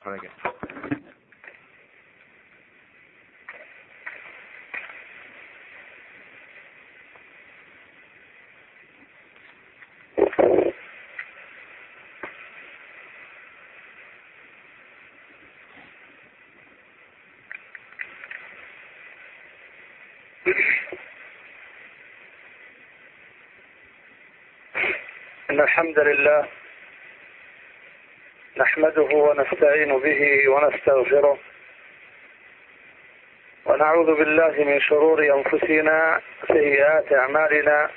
إن الحمد لله نحمده ونستعين به ونستغفره ونعوذ بالله من شرور أنفسنا وسيئات أعمالنا.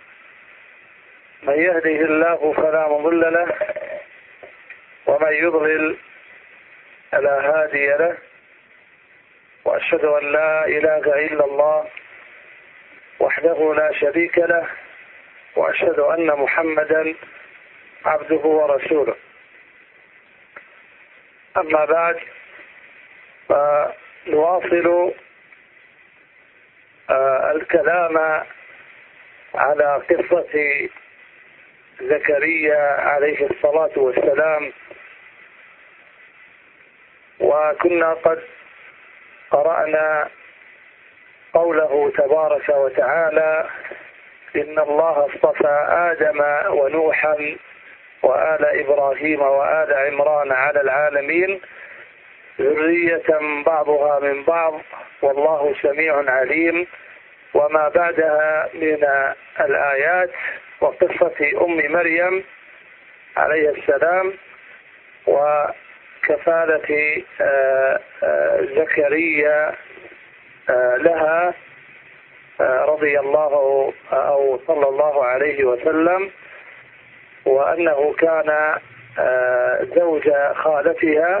من يهده الله فلا مضل له ومن يضلل فلا هادي له، وأشهد أن لا إله إلا الله وحده لا شريك له، وأشهد أن محمدا عبده ورسوله. أما بعد، فنواصل الكلام على قصة زكريا عليه الصلاة والسلام، وكنا قد قرأنا قوله تبارك وتعالى: إن الله اصطفى آدم ونوحا وآل إبراهيم وآل عمران على العالمين ذرية بعضها من بعض والله سميع عليم. وما بعدها من الآيات وقصة أم مريم عليه السلام وكفالة زكريا لها رضي الله أو صلى الله عليه وسلم، وأنه كان زوج خالتها،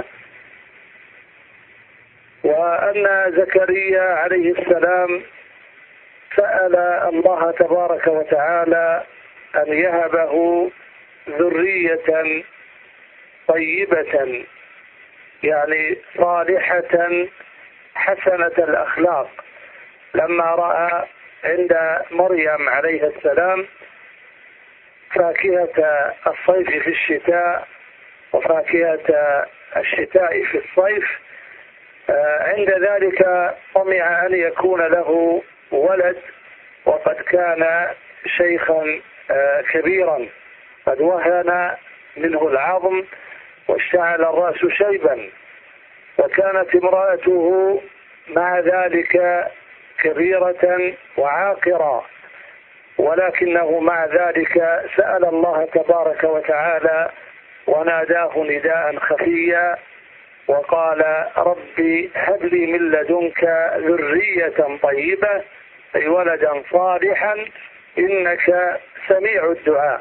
وأن زكريا عليه السلام سأل الله تبارك وتعالى أن يهبه ذرية طيبة، يعني صالحة حسنة الأخلاق، لما رأى عند مريم عليه السلام فاكهة الصيف في الشتاء وفاكهة الشتاء في الصيف. عند ذلك طمع أن يكون له ولد، وقد كان شيخا كبيرا قد وهن منه العظم واشتعل الرأس شيبا، وكانت امرأته مع ذلك كبيرة وعاقرة، ولكنه مع ذلك سأل الله تبارك وتعالى وناداه نداء خفيا وقال: ربي هب لي من لدنك ذرية طيبة، أي ولدا صالحا إنك سميع الدعاء.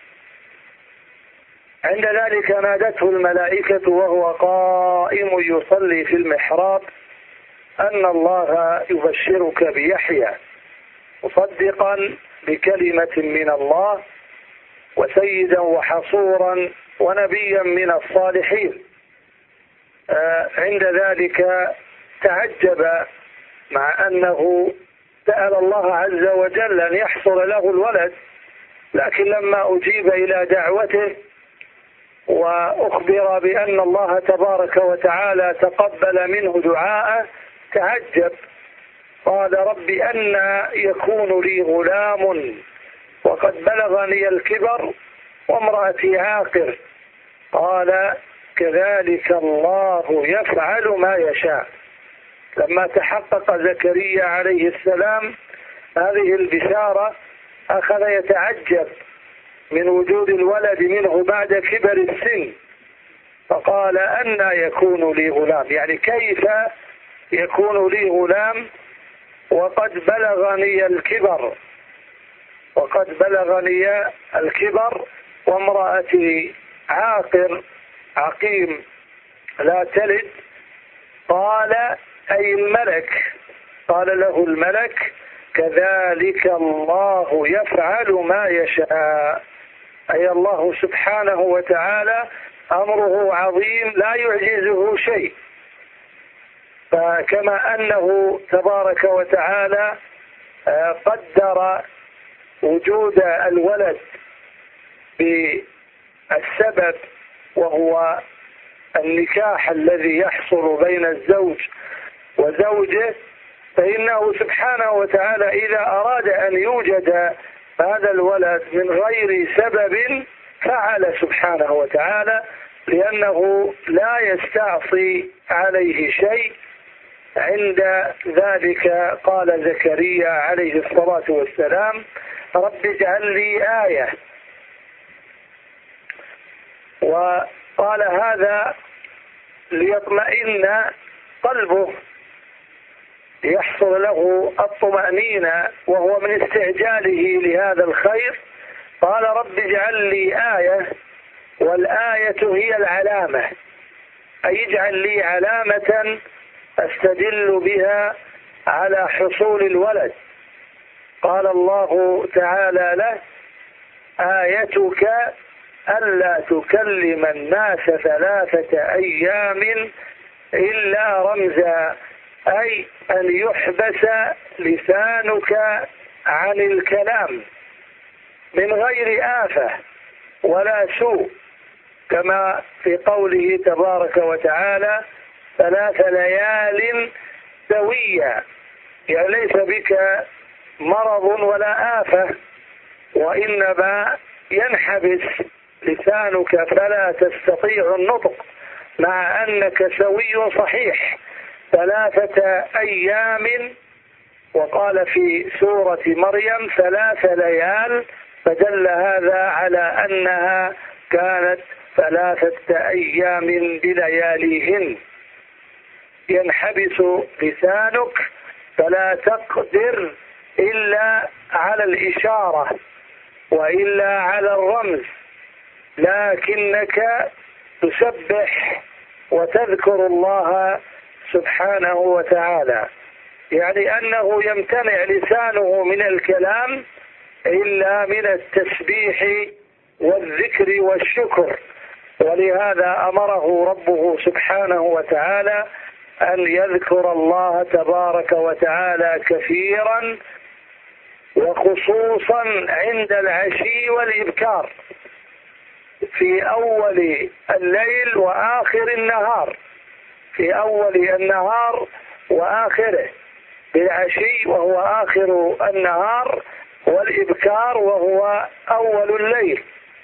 عند ذلك نادته الملائكة وهو قائم يصلي في المحراب أن الله يبشرك بيحيى مصدقا بكلمة من الله وسيدا وحصورا ونبيا من الصالحين. عند ذلك تعجب، مع أنه سأل الله عز وجل أن يحصل له الولد، لكن لما أجيب إلى دعوته وأخبر بأن الله تبارك وتعالى تقبل منه دعاءه تعجب، قال: رب أنى يكون لي غلام وقد بلغني الكبر وامرأتي عاقر؟ قال: كذلك الله يفعل ما يشاء. لما تحقق زكريا عليه السلام هذه البشارة أخذ يتعجب من وجود الولد منه بعد كبر السن، فقال: أنى يكون لي غلام، يعني كيف يكون لي غلام وقد بلغني الكبر وامرأتي عاقر عقيم لا تلد؟ قال: أي الملك. قال له الملك: كذلك الله يفعل ما يشاء، أي الله سبحانه وتعالى أمره عظيم لا يعجزه شيء. فكما أنه تبارك وتعالى قدر وجود الولد بالسبب وهو النكاح الذي يحصل بين الزوج وزوجه، فإنه سبحانه وتعالى إذا أراد أن يوجد هذا الولد من غير سبب فعل سبحانه وتعالى، لأنه لا يستعصي عليه شيء. عند ذلك قال زكريا عليه الصلاة والسلام: رب اجعل لي آية. وقال هذا ليطمئن قلبه، يحصل له الطمأنينة وهو من استعجاله لهذا الخير. قال رب اجعل لي آية، والآية هي العلامة، أي اجعل لي علامة أستدل بها على حصول الولد. قال الله تعالى له: آيتك ألا تكلم الناس 3 أيام إلا رمزا، أي أن يحبس لسانك عن الكلام من غير آفة ولا سوء، كما في قوله تبارك وتعالى: 3 ليال سويا، يعني ليس بك مرض ولا آفة، وإنما ينحبس لسانك فلا تستطيع النطق مع أنك سوي صحيح 3 أيام. وقال في سورة مريم 3 ليال، فدل هذا على أنها كانت 3 أيام بلياليهن. ينحبس لسانك فلا تقدر إلا على الإشارة وإلا على الرمز، لكنك تسبح وتذكر الله سبحانه وتعالى، يعني أنه يمتنع لسانه من الكلام إلا من التسبيح والذكر والشكر. ولهذا أمره ربه سبحانه وتعالى أن يذكر الله تبارك وتعالى كثيرا، وخصوصا عند العشي والإبكار، في أول الليل وآخر النهار، في أول النهار وآخره، بالعشي وهو آخر النهار، والإبكار وهو أول الليل.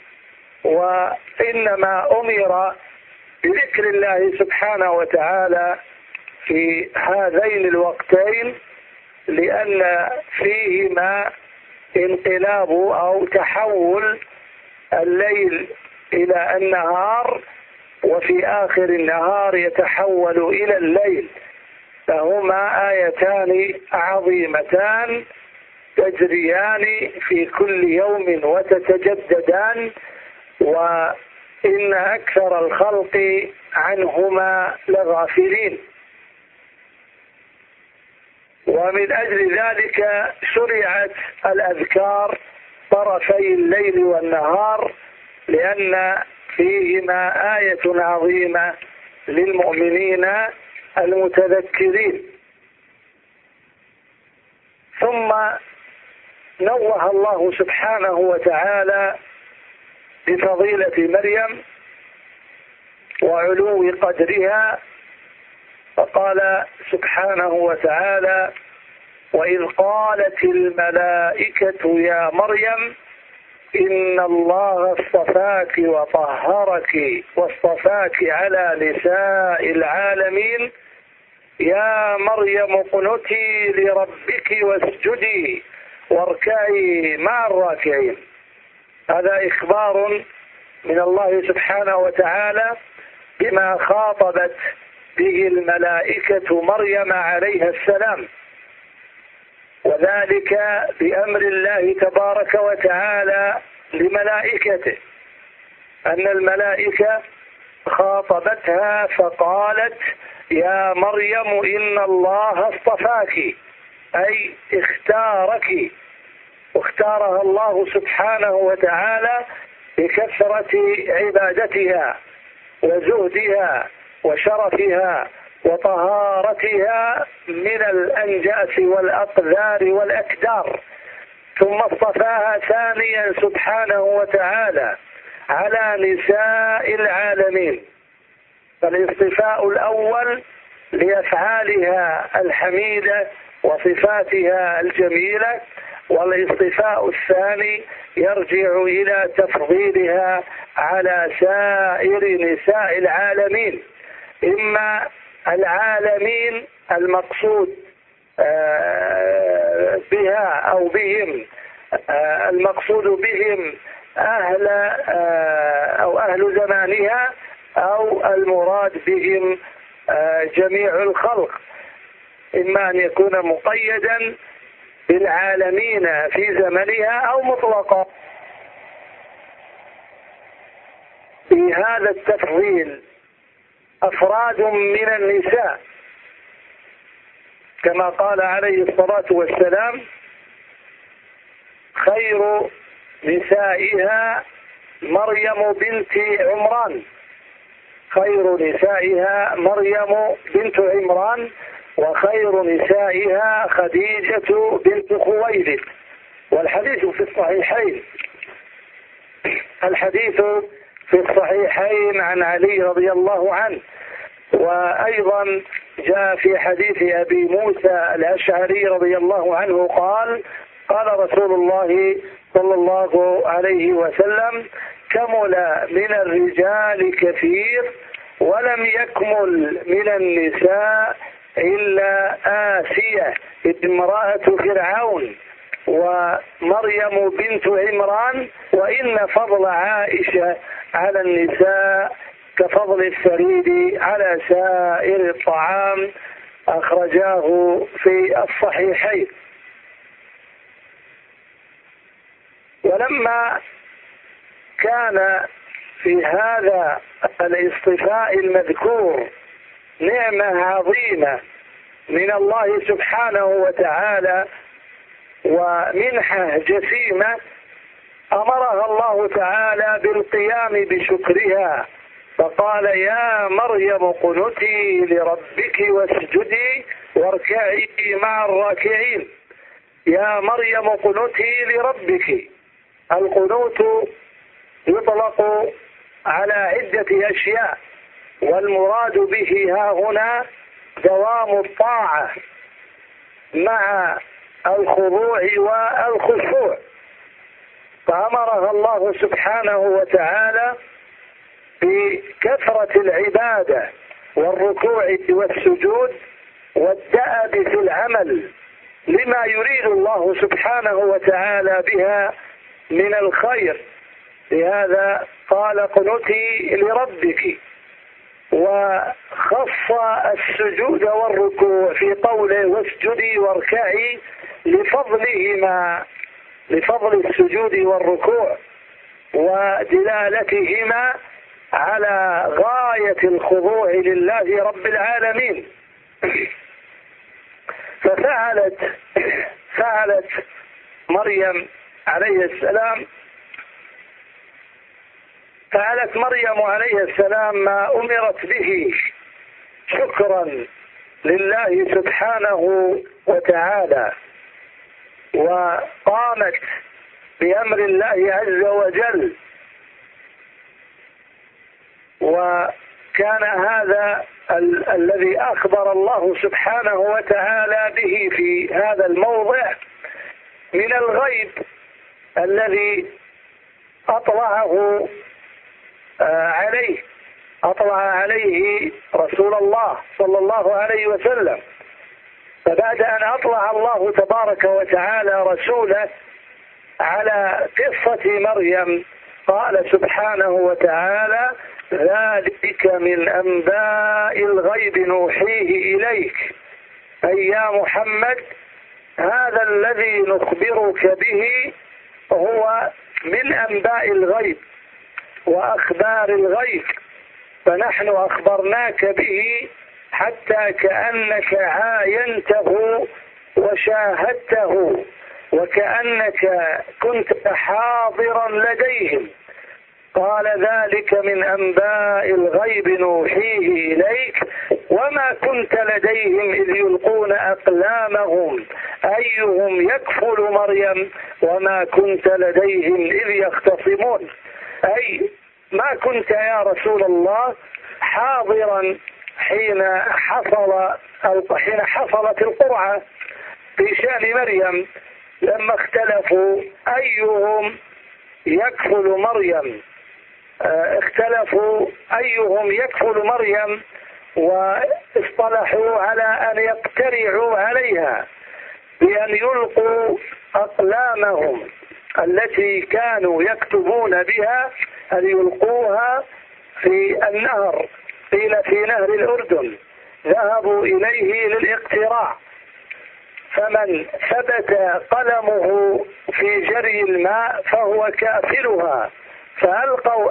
وإنما أمر بذكر الله سبحانه وتعالى في هذين الوقتين لأن فيهما انقلاب أو تحول الليل إلى النهار، وفي آخر النهار يتحول إلى الليل، فهما آيتان عظيمتان تجريان في كل يوم وتتجددان، وإن أكثر الخلق عنهما لغافلين. ومن أجل ذلك شرعت الأذكار طرفي الليل والنهار، لأن فيهما آية عظيمة للمؤمنين المتذكرين. ثم نوه الله سبحانه وتعالى بفضيلة مريم وعلو قدرها، فقال سبحانه وتعالى: وإذ قالت الملائكة يا مريم إن الله اصطفاك وطهرك واصطفاك على نساء العالمين يا مريم اقنتي لربك واسجدي واركعي مع الراكعين. هذا إخبار من الله سبحانه وتعالى بما خاطبت به الملائكة مريم عليها السلام، وذلك بأمر الله تبارك وتعالى لملائكته، أن الملائكة خاطبتها فقالت: يا مريم إن الله اصطفاك، أي اختارك، واختارها الله سبحانه وتعالى بكثرة عبادتها وزهدها وشرفها وطهارتها من الأنجاس والأقذار والأكدار، ثم اصطفاها ثانيا سبحانه وتعالى على نساء العالمين، فالاصطفاء الأول لأفعالها الحميدة وصفاتها الجميلة، والاصطفاء الثاني يرجع إلى تفضيلها على سائر نساء العالمين، إما العالمين المقصود بها أو بهم المقصود بهم أهل زمانها، أو المراد بهم جميع الخلق، إما أن يكون مقيدا بالعالمين في زمنها أو مطلقا. في هذا التفضيل أفراد من النساء، كما قال عليه الصلاة والسلام: خير نسائها مريم بنت عمران، خير نسائها مريم بنت عمران، وخير نسائها خديجة بنت خويلد. والحديث في الصحيحين، الحديث في الصحيحين عن علي رضي الله عنه، وأيضا جاء في حديث أبي موسى الأشعري رضي الله عنه قال: قال رسول الله صلى الله عليه وسلم: كمل من الرجال كثير ولم يكمل من النساء إلا آسية امرأة فرعون ومريم بنت عمران، وإن فضل عائشة على النساء كفضل الثريد على سائر الطعام. أخرجاه في الصحيحين. ولما كان في هذا الاصطفاء المذكور نعمة عظيمة من الله سبحانه وتعالى ومنحة جسيمة، أمرها الله تعالى بالقيام بشكرها، فقال: يا مريم قنتي لربك واسجدي واركعي مع الراكعين. يا مريم قنتي لربك. القنوت يطلق على عدة أشياء، والمراد به ها هنا دوام الطاعة مع الخضوع والخشوع. فأمرها الله سبحانه وتعالى بكثرة العبادة والركوع والسجود والدأب في العمل لما يريد الله سبحانه وتعالى بها من الخير. لهذا قال: قنتي لربك، وخص السجود والركوع في قوله: واسجدي واركعي لفضلهما، لفضل السجود والركوع ودلالتهما على غاية الخضوع لله رب العالمين. ففعلت مريم عليه السلام ما أمرت به شكرا لله سبحانه وتعالى، وقامت بأمر الله عز وجل. وكان هذا الذي أخبر الله سبحانه وتعالى به في هذا الموضع من الغيب الذي أطلع عليه رسول الله صلى الله عليه وسلم. فبعد أن أطلع الله تبارك وتعالى رسوله على قصة مريم قال سبحانه وتعالى: ذلك من أنباء الغيب نوحيه إليك، أي يا محمد هذا الذي نخبرك به هو من أنباء الغيب وأخبار الغيب، فنحن أخبرناك به حتى كأنك عاينته وشاهدته وكأنك كنت حاضرا لديهم. قال: ذلك من أنباء الغيب نوحيه إليك وما كنت لديهم إذ يلقون أقلامهم أيهم يكفل مريم وما كنت لديهم إذ يختصمون. أي ما كنت يا رسول الله حاضرا حين حصلت القرعة في شأن مريم، لما اختلفوا أيهم يكفل مريم، واصطلحوا على أن يقترعوا عليها بأن يلقوا أقلامهم التي كانوا يكتبون بها، أن يلقوها في النهر، قيل في نهر الأردن، ذهبوا إليه للاقتراع، فمن ثبت قلمه في جري الماء فهو كافلها، فألقوا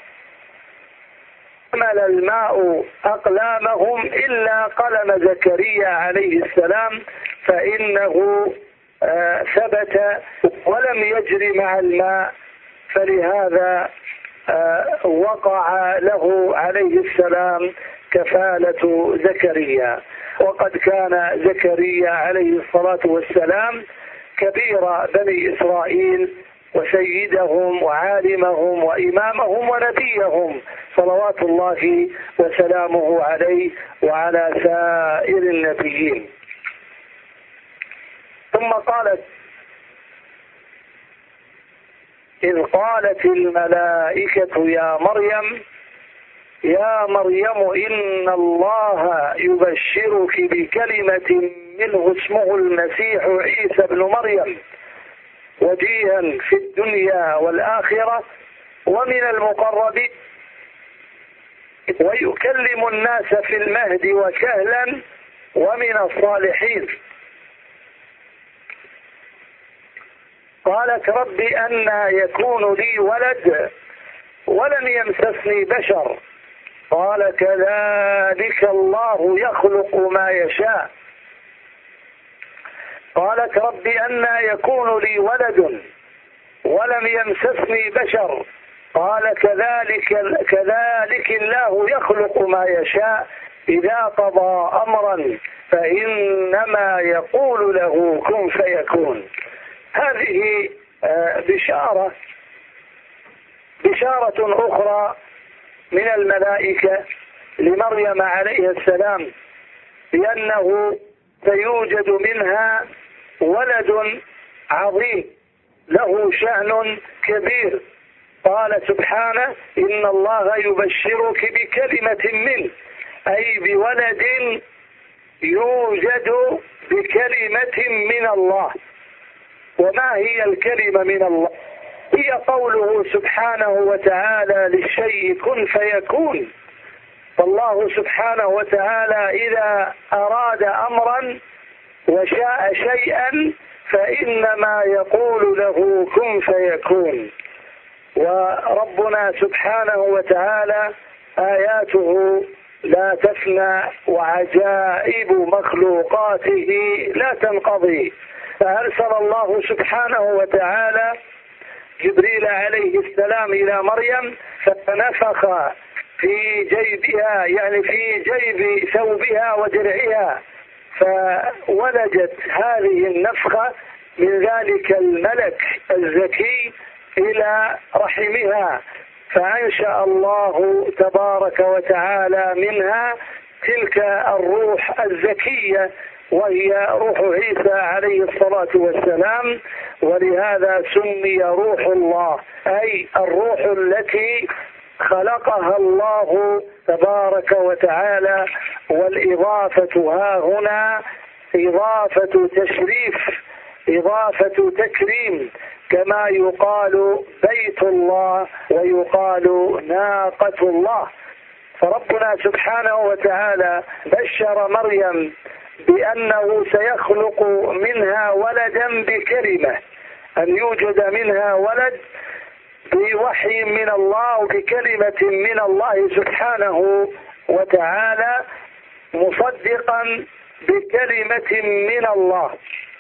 حمل الماء أقلامهم إلا قلم زكريا عليه السلام، فإنه ثبت ولم يجري مع الماء، فلهذا وقع له عليه السلام كفالة زكريا. وقد كان زكريا عليه الصلاة والسلام كبير بني إسرائيل وسيدهم وعالمهم وإمامهم ونبيهم، صلوات الله وسلامه عليه وعلى سائر النبيين. ثم قالت: إذ قالت الملائكة يا مريم إن الله يبشرك بكلمة منه اسمه المسيح عيسى ابن مريم، وجيها في الدنيا والآخرة ومن المقربين، ويكلم الناس في المهد وكهلا ومن الصالحين. قالت: رب أنى يكون لي ولد ولم يمسسني بشر، قال: كذلك الله يخلق ما يشاء. قالت: رب أنى يكون لي ولد ولم يمسسني بشر، قال: كذلك الله يخلق ما يشاء، إذا قضى أمرا فإنما يقول له كن فيكون. هذه بشارة أخرى من الملائكة لمريم عليه السلام بأنه سيوجد منها ولد عظيم له شأن كبير. قال سبحانه: إن الله يبشرك بكلمة منه، أي بولد يوجد بكلمة من الله. وما هي الكلمة من الله؟ هي قوله سبحانه وتعالى للشيء كن فيكون. فالله سبحانه وتعالى إذا أراد أمرا وشاء شيئا فإنما يقول له كن فيكون. وربنا سبحانه وتعالى آياته لا تفنى وعجائب مخلوقاته لا تنقضي. فأرسل الله سبحانه وتعالى جبريل عليه السلام إلى مريم، فنفخ في جيبها، يعني في جيب ثوبها ودرعها، فولدت هذه النفخة من ذلك الملك الزكي إلى رحمها، فأنشأ الله تبارك وتعالى منها تلك الروح الزكية، وهي روح عيسى عليه الصلاة والسلام. ولهذا سمي روح الله، أي الروح التي خلقها الله تبارك وتعالى. والإضافة ها هنا إضافة تشريف، إضافة تكريم، كما يقال بيت الله ويقال ناقة الله. فربنا سبحانه وتعالى بشر مريم بأنه سيخلق منها ولدا بكلمة، أن يوجد منها ولد بوحي من الله وبكلمة من الله سبحانه وتعالى، مصدقا بكلمة من الله.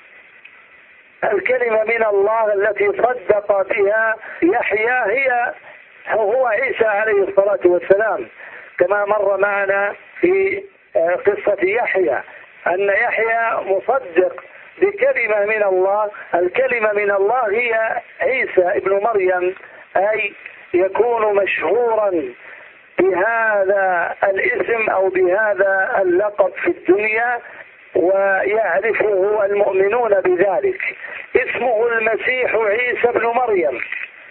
الكلمة من الله التي صدق بها يحيى هو عيسى عليه الصلاة والسلام، كما مر معنا في قصة يحيى أن يحيى مصدق بكلمة من الله. الكلمة من الله هي عيسى ابن مريم، أي يكون مشهورا بهذا الاسم أو بهذا اللقب في الدنيا، ويعرفه المؤمنون بذلك. اسمه المسيح عيسى بن مريم،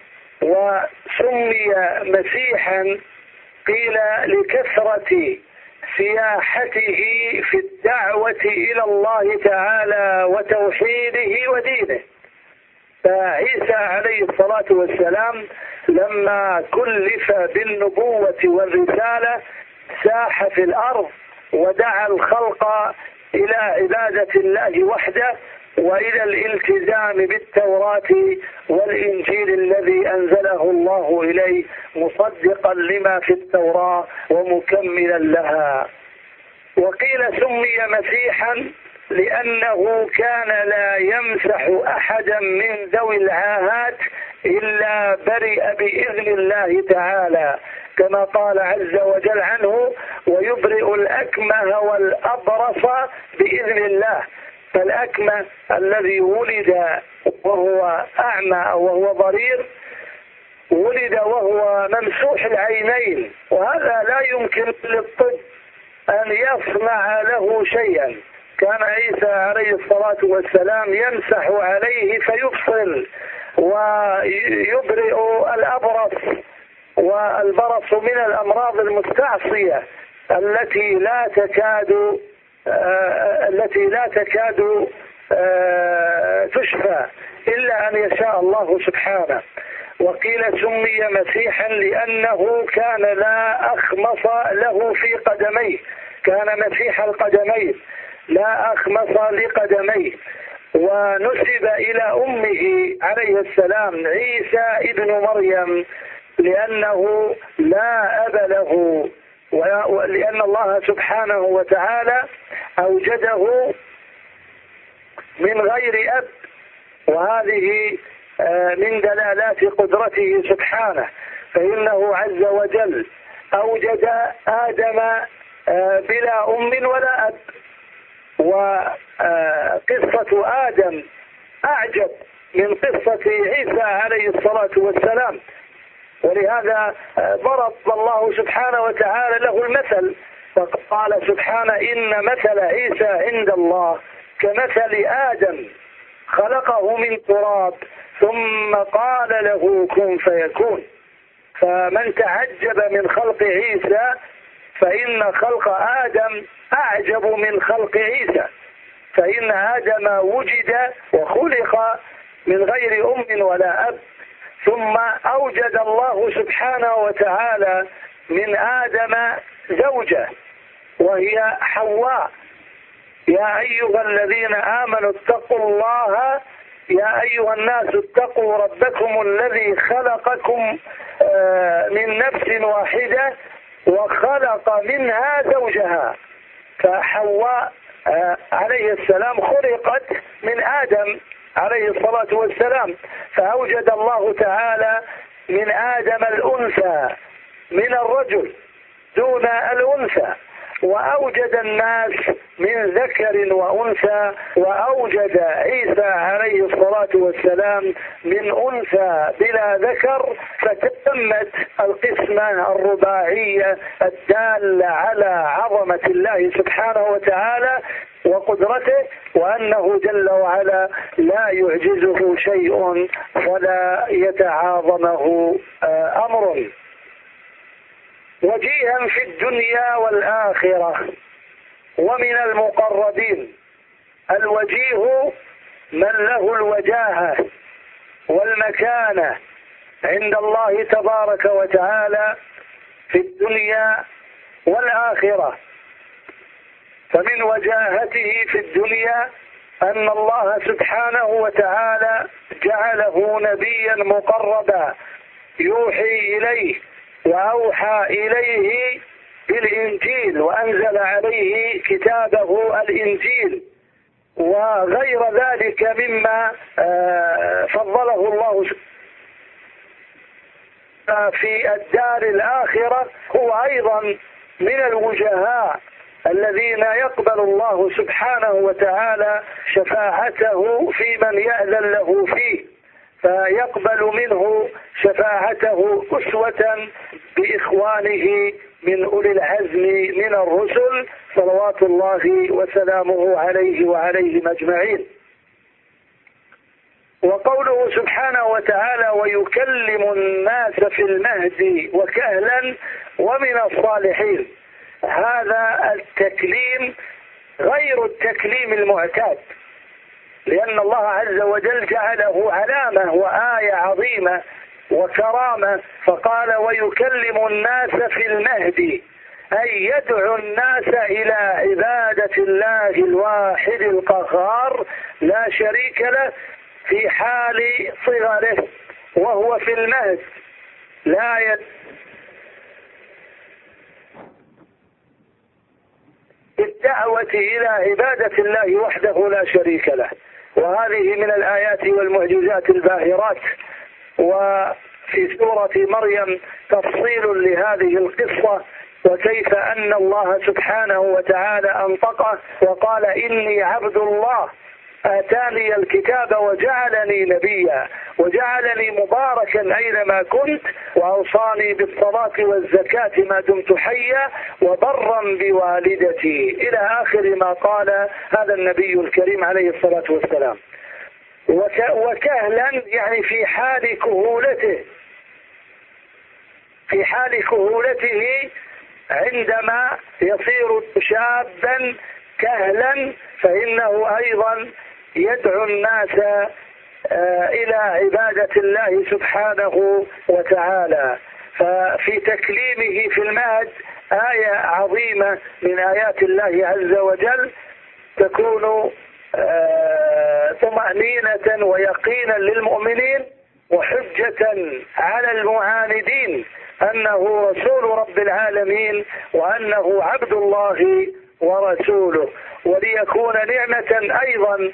وسمي مسيحا قيل لكثرة سياحته في الدعوة إلى الله تعالى وتوحيده ودينه. فعيسى عليه الصلاة والسلام لما كلف بالنبوة والرسالة ساح في الأرض ودعا الخلق إلى عبادة الله وحده وإلى الالتزام بالتوراة والإنجيل الذي أنزله الله إليه مصدقا لما في التوراة ومكملا لها. وقيل سمي مسيحا لأنه كان لا يمسح أحدا من ذوي العاهات إلا برئ بإذن الله تعالى، كما قال عز وجل عنه: ويبرئ الأكمه والأبرص بإذن الله. فالأكمه الذي ولد وهو أعمى أو وهو ضرير ولد وهو ممسوح العينين، وهذا لا يمكن للطب أن يصنع له شيئا. كان عيسى عليه الصلاة والسلام يمسح عليه فيبصر ويبرئ الأبرص، والبرص من الأمراض المستعصية التي لا تكاد تشفى إلا أن يشاء الله سبحانه. وقيل سمي مسيحا لأنه كان لا أخمص له في قدميه، كان مسيح القدمين لا أخمص لقدميه. ونسب إلى أمه عليه السلام عيسى ابن مريم لأنه لا أب له، ولأن الله سبحانه وتعالى أوجده من غير أب، وهذه من دلالات قدرته سبحانه. فإنه عز وجل أوجد آدم بلا أم ولا أب، وقصة آدم أعجب من قصة عيسى عليه الصلاة والسلام، ولهذا ضرب الله سبحانه وتعالى له المثل، فقال سبحانه: إن مثل عيسى عند الله كمثل آدم خلقه من تراب ثم قال له كن فيكون. فمن تعجب من خلق عيسى فإن خلق آدم أعجب من خلق عيسى، فإن آدم وجد وخلق من غير أم ولا أب، ثم أوجد الله سبحانه وتعالى من آدم زوجة وهي حواء. يا أيها الذين آمنوا اتقوا الله، يا أيها الناس اتقوا ربكم الذي خلقكم من نفس واحدة وخلق منها زوجها. فحواء عليه السلام خلقت من آدم عليه الصلاة والسلام، فأوجد الله تعالى من آدم الأنثى من الرجل دون الأنثى، وأوجد الناس من ذكر وأنثى، وأوجد عيسى عليه الصلاة والسلام من أنثى بلا ذكر، فتمت القسمة الرباعية الدالة على عظمة الله سبحانه وتعالى وقدرته، وأنه جل وعلا لا يعجزه شيء ولا يتعاظمه أمر. وجيها في الدنيا والآخرة ومن المقربين. الوجيه من له الوجاهة والمكانة عند الله تبارك وتعالى في الدنيا والآخرة. فمن وجاهته في الدنيا أن الله سبحانه وتعالى جعله نبيا مقربا يوحي إليه وأوحى إليه بالإنجيل، وأنزل عليه كتابه الإنجيل وغير ذلك مما فضله الله في الدار الآخرة. هو أيضا من الوجهاء الذين يقبل الله سبحانه وتعالى شفاعته في من يأذن له فيه. فيقبل منه شفاعته أسوة بإخوانه من أولي العزم من الرسل صلوات الله وسلامه عليه وعليهم أجمعين. وقوله سبحانه وتعالى ويكلم الناس في المهد وكهلا ومن الصالحين، هذا التكليم غير التكليم المعتاد، لأن الله عز وجل جعله علامة وآية عظيمة وكرامة، فقال ويكلم الناس في المهد، أي يدعو الناس إلى عبادة الله الواحد القهار لا شريك له في حال صغره وهو في المهد، لا بالدعوة إلى عبادة الله وحده لا شريك له. وهذه من الآيات والمعجزات الباهرات. وفي سورة مريم تفصيل لهذه القصة، وكيف أن الله سبحانه وتعالى أنطقه وقال إني عبد الله آتاني الكتاب وجعلني نبيا وجعلني مباركا أينما كنت وأوصاني بالصلاة والزكاة ما دمت حيا وبرا بوالدتي، إلى آخر ما قال هذا النبي الكريم عليه الصلاة والسلام. وكهلا يعني في حال كهولته، في حال كهولته عندما يصير شابا كهلا فإنه أيضا يدعو الناس إلى عبادة الله سبحانه وتعالى. ففي تكليمه في المهد آية عظيمة من آيات الله عز وجل تكون طمأنينة ويقينا للمؤمنين وحجة على المعاندين أنه رسول رب العالمين وأنه عبد الله ورسوله، وليكون نعمة أيضا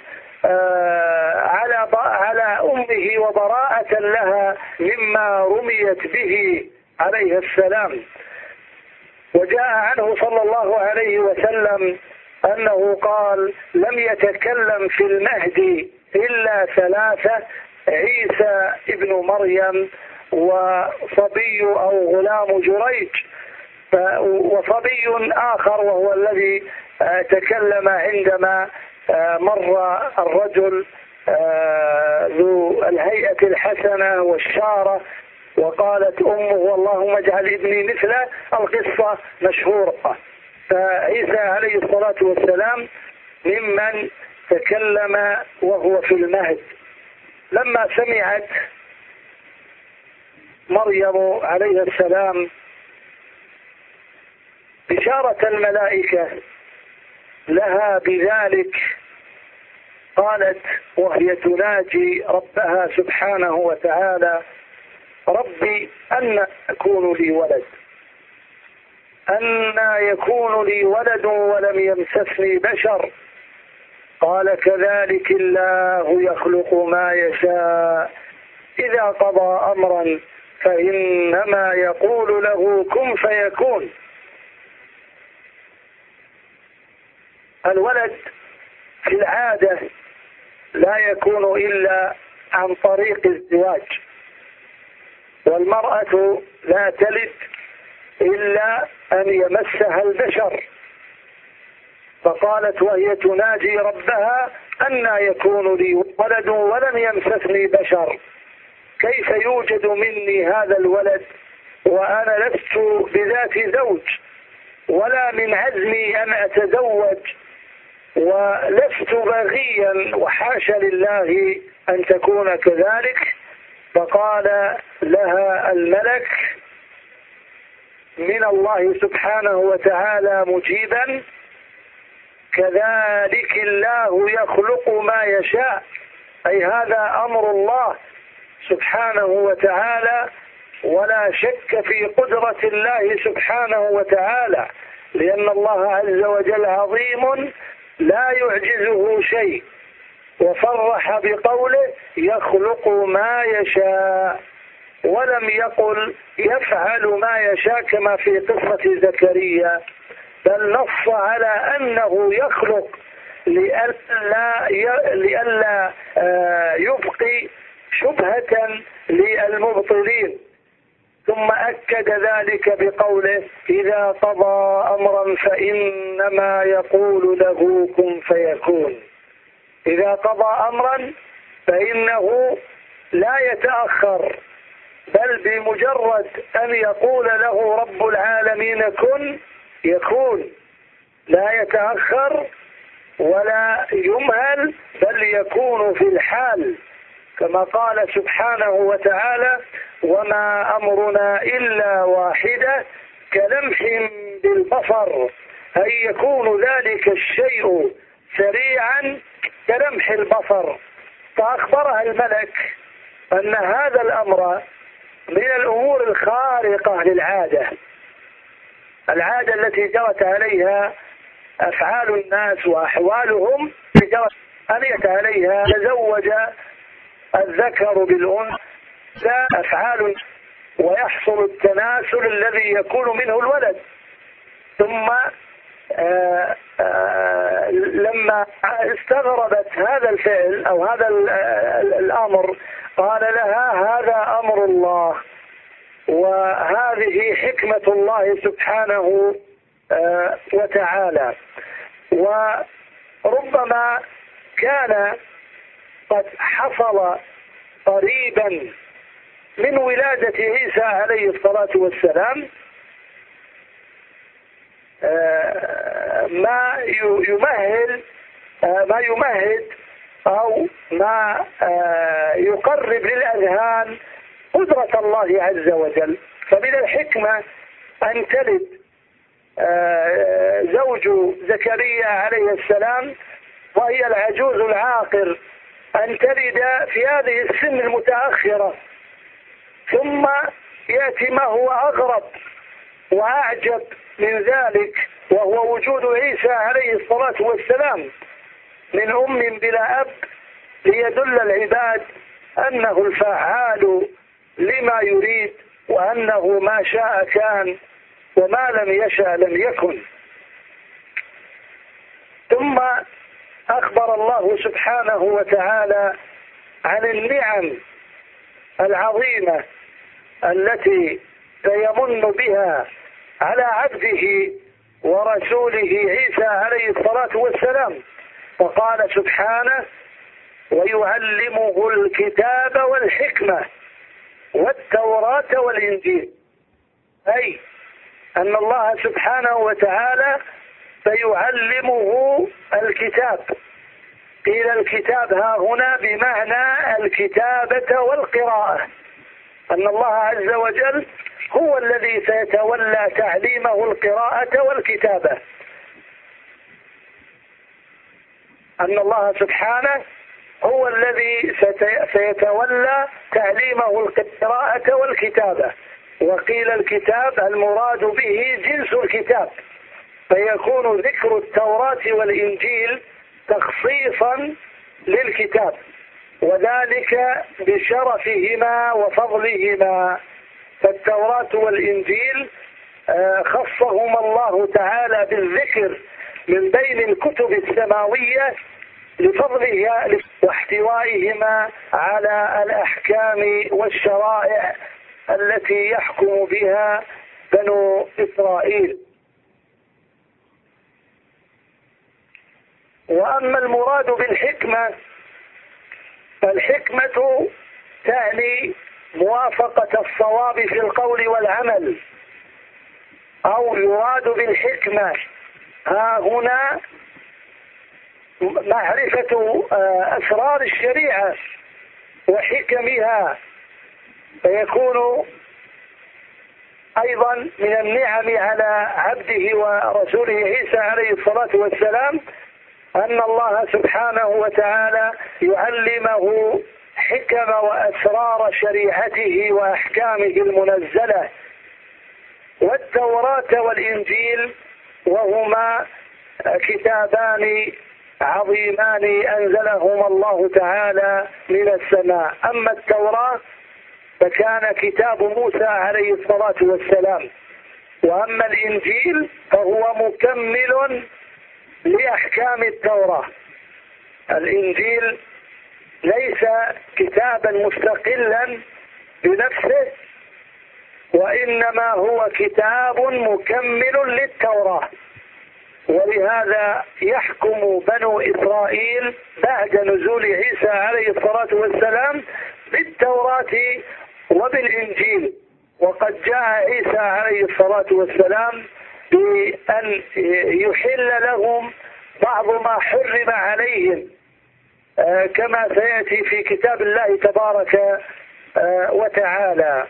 على أمه وبراءة لها مما رميت به عليه السلام. وجاء عنه صلى الله عليه وسلم أنه قال لم يتكلم في المهد إلا ثلاثة: عيسى ابن مريم وصبي أو غلام جريج، وصبي آخر وهو الذي تكلم عندما مر الرجل ذو الهيئة الحسنة والشارة وقالت أمه اللهم اجعل ابني مثله، القصة مشهورة. فعيسى عليه الصلاة والسلام ممن تكلم وهو في المهد. لما سمعت مريم عليه السلام بشارة الملائكة لها بذلك قالت وهي تناجي ربها سبحانه وتعالى: ربي أن يكون لي ولد، أن يكون لي ولد ولم يمسسني بشر، قال كذلك الله يخلق ما يشاء إذا قضى أمرا فإنما يقول له كن فيكون. الولد في العادة لا يكون إلا عن طريق الزواج، والمرأة لا تلد إلا أن يمسها البشر. فقالت وهي تناجي ربها: أن يكون لي ولد ولم يمسسني بشر، كيف يوجد مني هذا الولد وأنا لست بذات زوج ولا من عزمي أن أتزوج ولست بغيا وحاشا لله أن تكون كذلك. فقال لها الملك من الله سبحانه وتعالى مجيبا: كذلك الله يخلق ما يشاء، أي هذا أمر الله سبحانه وتعالى، ولا شك في قدرة الله سبحانه وتعالى، لأن الله عز وجل عظيم لا يعجزه شيء. وصرح بقوله يخلق ما يشاء، ولم يقل يفعل ما يشاء كما في قصة زكريا، بل نص على أنه يخلق لئلا يبقي شبهة للمبطلين. ثم أكد ذلك بقوله إذا قضى أمرا فإنما يقول له كن فيكون. إذا قضى أمرا فإنه لا يتأخر، بل بمجرد أن يقول له رب العالمين كن يكون، لا يتأخر ولا يمهل، بل يكون في الحال، كما قال سبحانه وتعالى وما أمرنا إلا واحدة كلمح بالبصر، أي يكون ذلك الشيء سريعا كلمح البصر. فأخبرها الملك أن هذا الأمر من الأمور الخارقة للعادة، العادة التي جرت عليها أفعال الناس وأحوالهم، جرت عليها تزوج الذكر بالأنثى، لا أفعال ويحصل التناسل الذي يكون منه الولد. ثم لما استغربت هذا الفعل أو هذا الأمر قال لها هذا أمر الله وهذه حكمة الله سبحانه وتعالى. وربما كان قد حصل قريبا من ولادة عيسى عليه الصلاة والسلام ما يمهد أو ما يقرب للأذهان قدرة الله عز وجل. فمن الحكمة أن تلد زوج زكريا عليه السلام وهي العجوز العاقر، أن تلد في هذه السن المتأخرة، ثم يأتي ما هو أغرب وأعجب من ذلك، وهو وجود عيسى عليه الصلاة والسلام من أم بلا أب، ليدل العباد أنه الفعال لما يريد، وأنه ما شاء كان وما لم يشاء لم يكن. ثم أخبر الله سبحانه وتعالى عن النعم العظيمة التي سيمن بها على عبده ورسوله عيسى عليه الصلاة والسلام، فقال سبحانه ويعلمه الكتاب والحكمة والتوراة والإنجيل، أي أن الله سبحانه وتعالى سيعلمه الكتاب. قيل الكتاب ها هنا بمعنى الكتابة والقراءة، أن الله عز وجل هو الذي سيتولى تعليمه القراءة والكتابة، أن الله سبحانه هو الذي سيتولى تعليمه القراءة والكتابة. وقيل الكتاب المراد به جنس الكتاب، فيكون ذكر التوراة والإنجيل تخصيصا للكتاب، وذلك بشرفهما وفضلهما. فالتوراة والإنجيل خصهما الله تعالى بالذكر من بين الكتب السماوية لفضلها واحتوائهما على الأحكام والشرائع التي يحكم بها بنو إسرائيل. وأما المراد بالحكمة فالحكمة تعني موافقة الصواب في القول والعمل، أو يراد بالحكمة ها هنا معرفة أسرار الشريعة وحكمها، فيكون أيضا من النعم على عبده ورسوله عيسى عليه الصلاة والسلام أن الله سبحانه وتعالى يعلمه حكم وأسرار شريعته وأحكامه المنزلة. والتوراة والإنجيل وهما كتابان عظيمان أنزلهما الله تعالى من السماء. أما التوراة فكان كتاب موسى عليه الصلاة والسلام، وأما الإنجيل فهو مكمل لأحكام التوراة. الإنجيل ليس كتابا مستقلا بنفسه، وإنما هو كتاب مكمل للتوراة. ولهذا يحكم بنو إسرائيل بعد نزول عيسى عليه الصلاة والسلام بالتوراة وبالإنجيل. وقد جاء عيسى عليه الصلاة والسلام بأن يحل لهم بعض ما حرم عليهم، كما سيأتي في كتاب الله تبارك وتعالى.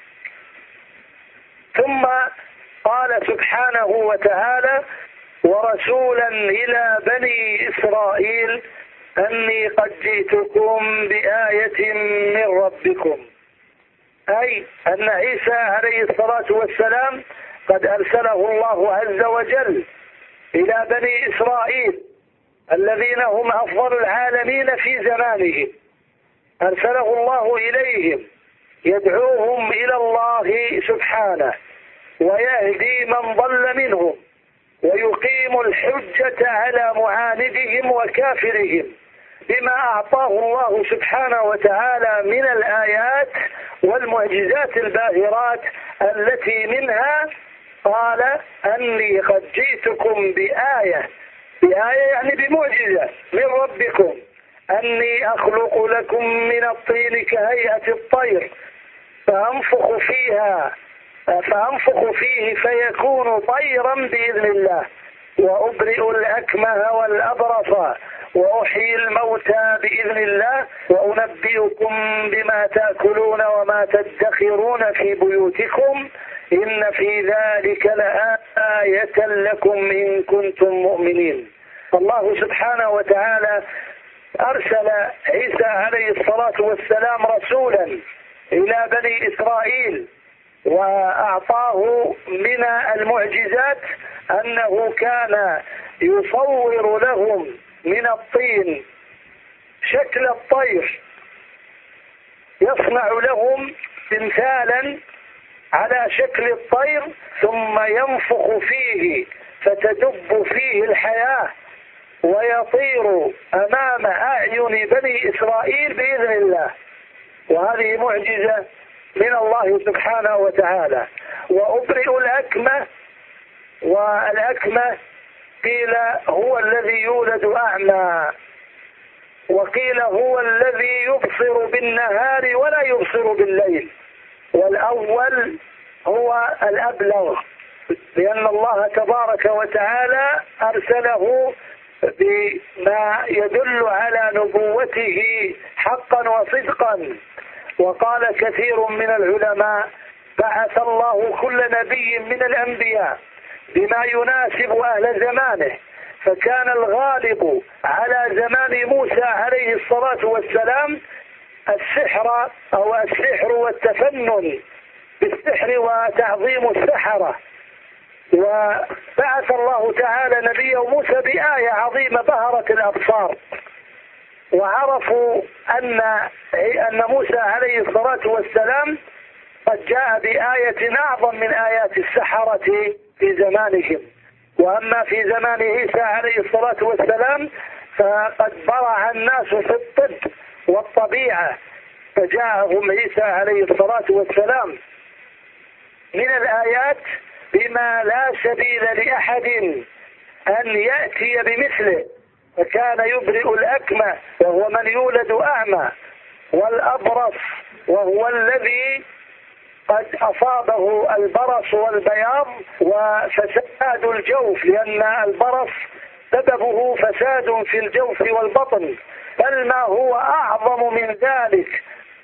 ثم قال سبحانه وتعالى: ورسولا إلى بني إسرائيل أني قد جئتكم بآية من ربكم، أي أن عيسى عليه الصلاة والسلام قد أرسله الله عز وجل إلى بني إسرائيل الذين هم أفضل العالمين في زمانهم، أرسله الله إليهم يدعوهم إلى الله سبحانه ويهدي من ضل منهم ويقيم الحجة على معاندهم وكافرهم بما أعطاه الله سبحانه وتعالى من الآيات والمعجزات الباهرات، التي منها قال: أني قد جئتكم بآية يعني بمعجزة من ربكم، أني أخلق لكم من الطين كهيئة الطير فأنفخ فيه فيكون طيرا بإذن الله، وأبرئ الأكمه والأبرص وأحيي الموتى بإذن الله، وأنبئكم بما تأكلون وما تدخرون في بيوتكم إن في ذلك لآية لكم إن كنتم مؤمنين. الله سبحانه وتعالى أرسل عيسى عليه الصلاة والسلام رسولا إلى بني إسرائيل، وأعطاه من المعجزات أنه كان يصور لهم من الطين شكل الطير، يصنع لهم تمثالا على شكل الطير ثم ينفخ فيه فتدب فيه الحياة ويطير أمام أعين بني إسرائيل بإذن الله. وهذه معجزة من الله سبحانه وتعالى. وأبرئ الأكمه، والأكمه قيل هو الذي يولد أعمى، وقيل هو الذي يبصر بالنهار ولا يبصر بالليل، والأول هو الأبلغ، لأن الله تبارك وتعالى أرسله بما يدل على نبوته حقا وصدقا. وقال كثير من العلماء: بعث الله كل نبي من الأنبياء بما يناسب أهل زمانه، فكان الغالب على زمان موسى عليه الصلاة والسلام السحر أو السحر والتفنن بالسحر وتعظيم السحرة. وبعث الله تعالى نبيه موسى بآية عظيمة بهرت الأبصار، وعرفوا أن موسى عليه الصلاة والسلام قد جاء بآية أعظم من آيات السحرة في زمانهم. وأما في زمان عيسى عليه الصلاة والسلام فقد برع الناس في الطب والطبيعة، فجاءهم عيسى عليه الصلاة والسلام من الآيات بما لا سبيل لأحد أن يأتي بمثله، فكان يبرئ الأكمه وهو من يولد أعمى، والأبرص وهو الذي قد أصابه البرص والبياض وفساد الجوف، لأن البرص سببه فساد في الجوف والبطن، بل ما هو أعظم من ذلك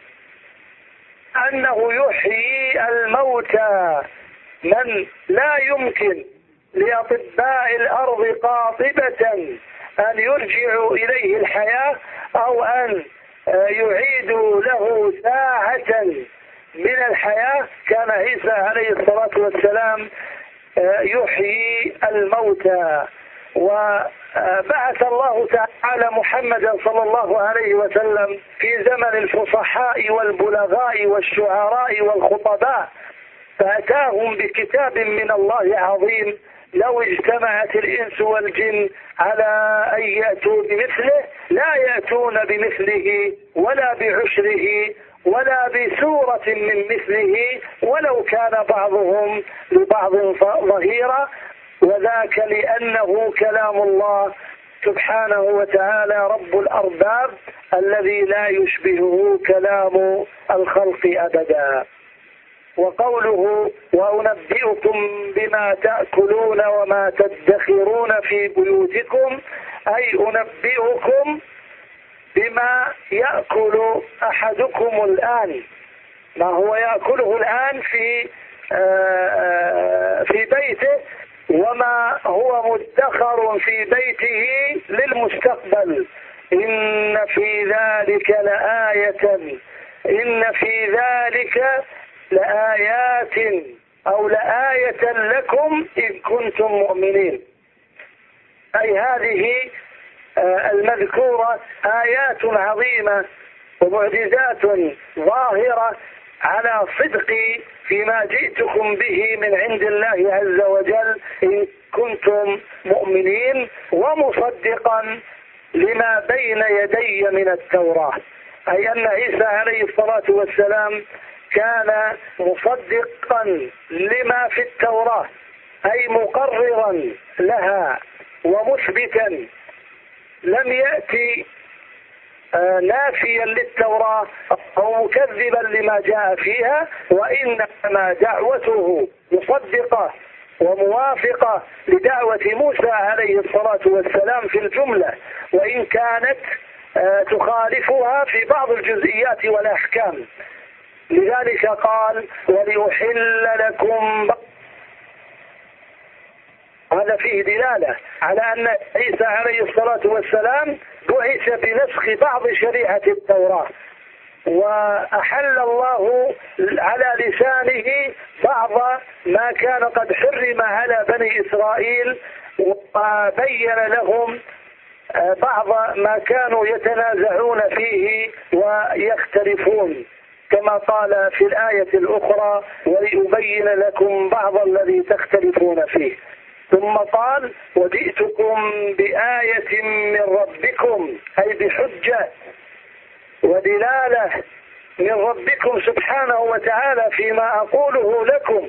أنه يحيي الموتى، من لا يمكن لأطباء الأرض قاطبة أن يرجعوا إليه الحياة أو أن يعيدوا له ساعة من الحياة، كان عيسى عليه الصلاة والسلام يحيي الموتى. وبعث الله تعالى محمدا صلى الله عليه وسلم في زمن الفصحاء والبلغاء والشعراء والخطباء، فأتاهم بكتاب من الله عظيم لو اجتمعت الإنس والجن على أن يأتوا بمثله لا يأتون بمثله ولا بعشره ولا بسورة من مثله ولو كان بعضهم لبعض ظهيرا، وذاك لأنه كلام الله سبحانه وتعالى رب الأرباب الذي لا يشبهه كلام الخلق أبدا. وقوله وأنبئكم بما تأكلون وما تدخرون في بيوتكم، أي أنبئكم بما يأكل أحدكم الآن، ما هو يأكله الآن في بيته وما هو مدخر في بيته للمستقبل. إن في ذلك لآيات أو لآية لكم إن كنتم مؤمنين. أي هذه المذكورة آيات عظيمة ومعجزات ظاهرة على صدقي فيما جئتكم به من عند الله عز وجل إن كنتم مؤمنين، ومصدقا لما بين يدي من التوراة، أي أن عيسى عليه الصلاة والسلام كان مصدقا لما في التوراة، أي مقررا لها ومثبتا، لم يأتي نافيا للتوراة أو مكذبا لما جاء فيها، وإنما دعوته مصدقة وموافقة لدعوة موسى عليه الصلاة والسلام في الجملة، وإن كانت تخالفها في بعض الجزئيات والأحكام. لذلك قال ولأحل لكم، هذا فيه دلالة على أن عيسى عليه الصلاة والسلام بعث بنسخ بعض شريعة التوراة، وأحل الله على لسانه بعض ما كان قد حرم على بني إسرائيل، وبين لهم بعض ما كانوا يتنازعون فيه ويختلفون، كما قال في الآية الأخرى ولأبين لكم بعض الذي تختلفون فيه. ثم قال وجئتكم بآية من ربكم، أي بحجة ودلالة من ربكم سبحانه وتعالى فيما أقوله لكم،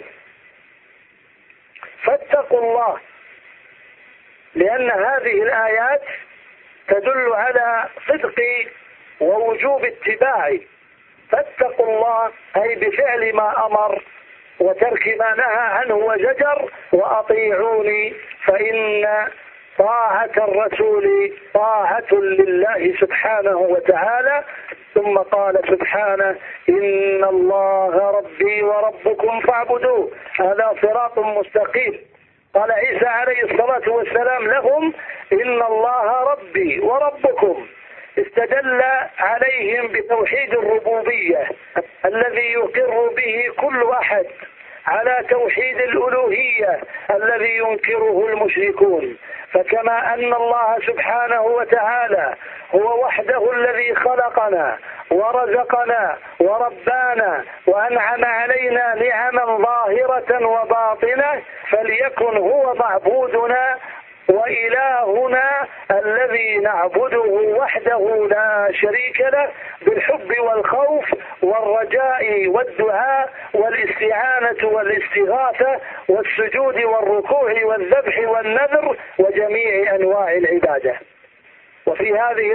فاتقوا الله، لأن هذه الآيات تدل على صدق ووجوب اتباعي. فاتقوا الله أي بفعل ما أمر وترك ما نهى عنه وزجر، وأطيعوني فإن طاعة الرسول طاعة لله سبحانه وتعالى. ثم قال سبحانه إن الله ربي وربكم فاعبدوه، هذا صراط مستقيم. قال عيسى عليه الصلاة والسلام لهم إن الله ربي وربكم، استدل عليهم بتوحيد الربوبية الذي يقر به كل أحد، على توحيد الألوهية الذي ينكره المشركون. فكما أن الله سبحانه وتعالى هو وحده الذي خلقنا ورزقنا وربانا وأنعم علينا نعما ظاهرة وباطنة، فليكن هو معبودنا وإلهنا الذي نعبده وحده لا شريك له، بالحب والخوف والرجاء والدعاء والاستعانة والاستغاثة والسجود والركوع والذبح والنذر وجميع أنواع العبادة. وفي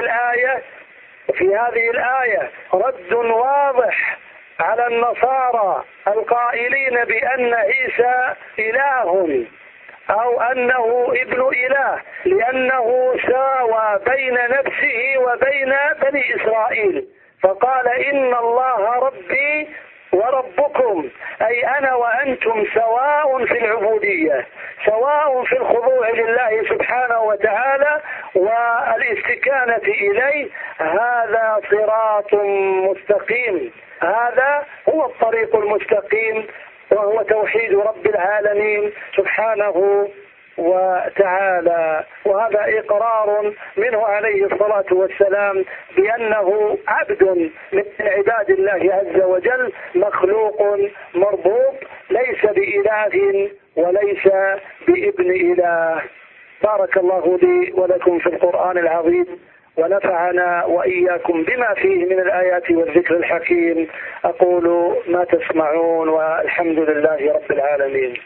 هذه الآية رد واضح على النصارى القائلين بأن عيسى إله أو أنه ابن إله، لأنه ساوى بين نفسه وبين بني إسرائيل، فقال إن الله ربي وربكم، أي أنا وأنتم سواء في العبودية، سواء في الخضوع لله سبحانه وتعالى والاستكانة إليه. هذا صراط مستقيم، هذا هو الطريق المستقيم، وهو توحيد رب العالمين سبحانه وتعالى. وهذا إقرار منه عليه الصلاة والسلام بأنه عبد من عباد الله عز وجل، مخلوق مربوط، ليس بإله وليس بابن إله. بارك الله لي ولكم في القرآن العظيم، ونفعنا وإياكم بما فيه من الآيات والذكر الحكيم. أقول ما تسمعون، والحمد لله رب العالمين.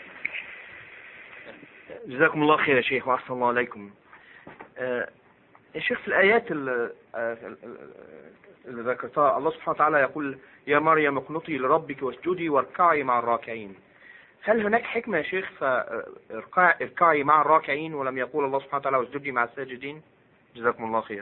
جزاكم الله خير يا شيخ، وأحسن الله عليكم. يا شيخ، في الآيات اللي ذكرتها الله سبحانه وتعالى يقول: يا مريم اقنطي لربك واسجدي واركعي مع الراكعين. هل هناك حكمة يا شيخ فاركعي مع الراكعين ولم يقول الله سبحانه وتعالى واسجدي مع الساجدين؟ جزاكم الله خير.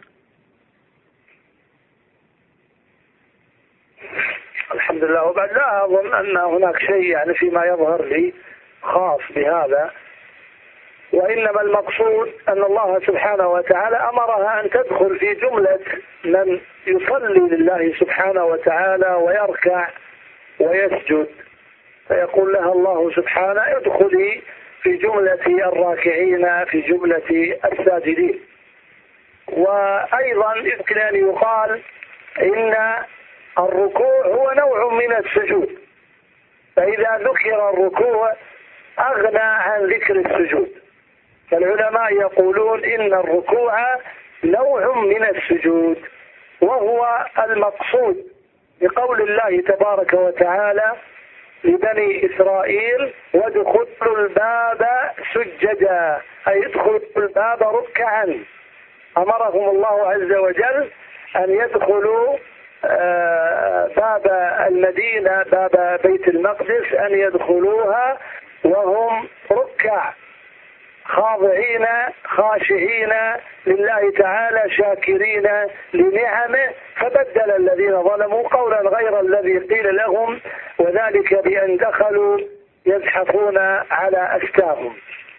الحمد لله. وبعد لا أظن أن هناك شيء يعني فيما يظهر لي خاص بهذا، وإنما المقصود أن الله سبحانه وتعالى أمرها أن تدخل في جملة من يصلي لله سبحانه وتعالى ويركع ويسجد، فيقول لها الله سبحانه: ادخلي في جملة الراكعين، في جملة الساجدين. وأيضا يمكن أن يقال إن الركوع هو نوع من السجود، فإذا ذكر الركوع أغنى عن ذكر السجود. فالعلماء يقولون إن الركوع نوع من السجود، وهو المقصود بقول الله تبارك وتعالى لبني إسرائيل: وادخلوا الباب سجدا، أي ادخلوا الباب ركعا. أمرهم الله عز وجل أن يدخلوا باب المدينة، باب بيت المقدس، أن يدخلوها وهم ركع خاضعين خاشعين لله تعالى، شاكرين لنعمه. فبدل الذين ظلموا قولا غير الذي قيل لهم، وذلك بأن دخلوا يزحفون على أستاهم.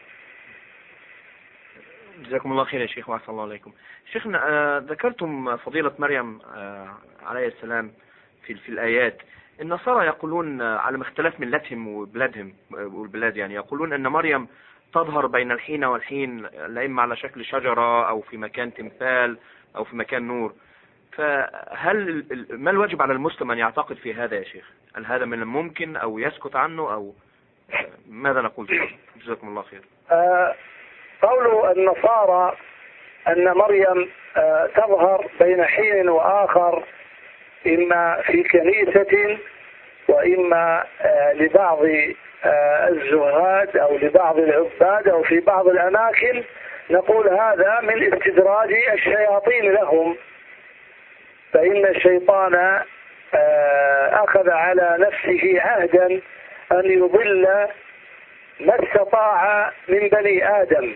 جزاكم الله خير يا شيخ، وأحسن الله عليكم. شيخنا، ذكرتم فضيلة مريم عليه السلام في الآيات. النصارى يقولون على اختلاف ملتهم وبلادهم والبلاد، يعني يقولون أن مريم تظهر بين الحين والحين، لا إما على شكل شجرة أو في مكان تمثال أو في مكان نور. فهل ما الواجب على المسلم أن يعتقد في هذا يا شيخ؟ هل هذا من الممكن أو يسكت عنه، أو ماذا نقول فيه؟ جزاكم الله خير. قول النصارى أن مريم تظهر بين حين وآخر، إما في كنيسة وإما لبعض الزهاد أو لبعض العباد أو في بعض الأماكن، نقول هذا من استدراج الشياطين لهم. فإن الشيطان أخذ على نفسه عهدا أن يضل ما استطاع من بني آدم،